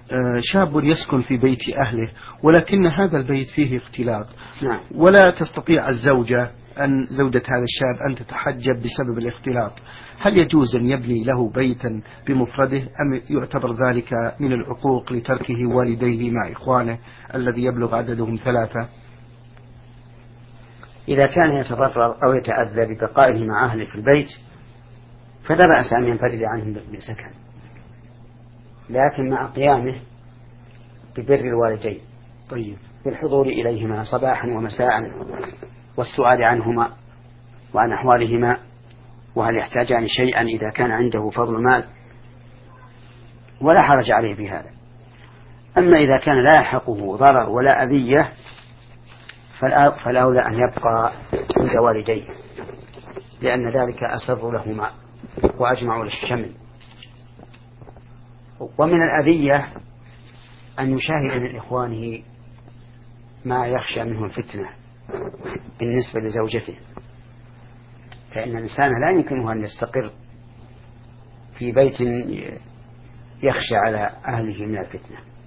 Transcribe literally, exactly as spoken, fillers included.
شاب يسكن في بيت أهله ولكن هذا البيت فيه اختلاط، نعم. ولا تستطيع الزوجة أن زوجة هذا الشاب أن تتحجب بسبب الاختلاط، هل يجوز أن يبني له بيتا بمفرده أم يعتبر ذلك من العقوق لتركه والديه مع إخوانه الذي يبلغ عددهم ثلاثة؟ إذا كان يتضرر أو يتأذى ببقائه مع أهله في البيت فلا بأس أن ينفرد عنهم بسكن، لكن مع قيامه ببر الوالدين. طيب. بالحضور إليهما صباحا ومساء والسؤال عنهما وعن أحوالهما وهل يحتاجان شيئا إذا كان عنده فضل مال، ولا حرج عليه بهذا. أما إذا كان لا يلحقه ضرر ولا أذية فالأولى أن يبقى عند والديه، لأن ذلك أسر لهما وأجمع للشمل. ومن الأذية أن يشاهد من إخوانه ما يخشى منه الفتنة بالنسبة لزوجته، فإن الإنسان لا يمكنه أن يستقر في بيت يخشى على أهله من الفتنة.